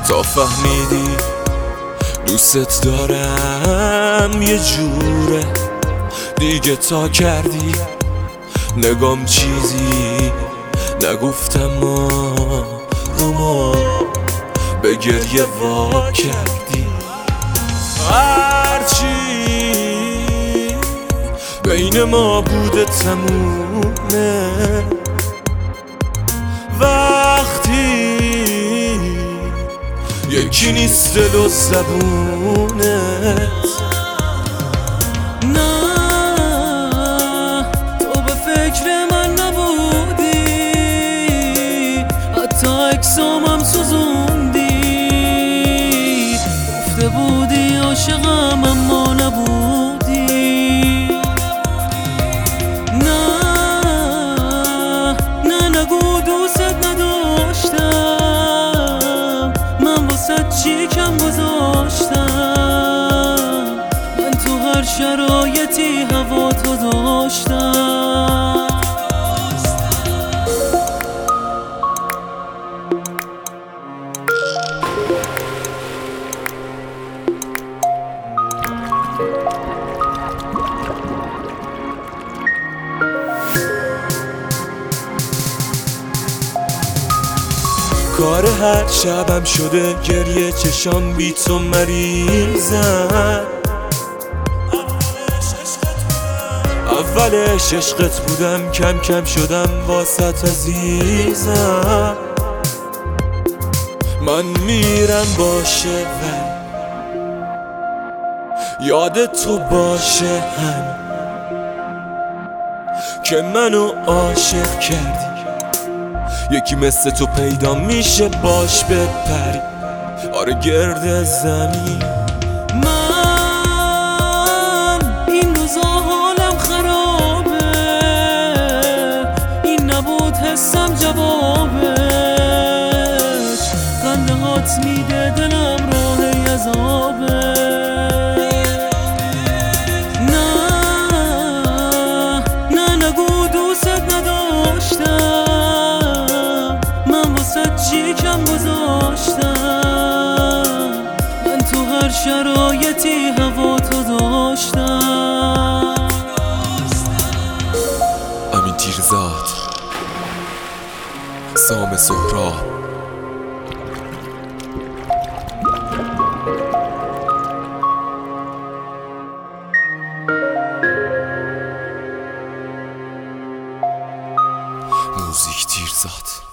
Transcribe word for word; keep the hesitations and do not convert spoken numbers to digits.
تا فهمیدی دوست دارم یه جوره دیگه، تا کردی نگام چیزی نگفتم ما رو ما به گریه وا کردی. هرچی بین ما بوده تمومه وقتی یکی نیست دل و زبونت. نه تو به فکر من نبودی، حتی اکسامم سوزوندی. گفته بودی عاشقم اما نبودی. نه نه نگو دوست نداشتم، من واسه چی کم گذاشتم. من تو هر شرایطی هوا تو داشتم. کار هر شبم شده گریه، چشام بی تو مریضن. اولش عشقت بودم، کم کم شدم واسط عزیزم. من میرم باشه ولی یاد تو باشه هم که منو عاشق کردی. یکی مثل تو پیدا میشه باش بپری، آره گرد زمین. من این روزا حالم خرابه، این نبود حسم جوابش. خنده هات میده دلم راه عذابه. نه نه نگو دوست نداشتم، من واسه چی کم گذاشتم. من تو هر شرایطی هوا تو داشتم. امین تیرزاد، سام سهراب. موزیک تیرزاد.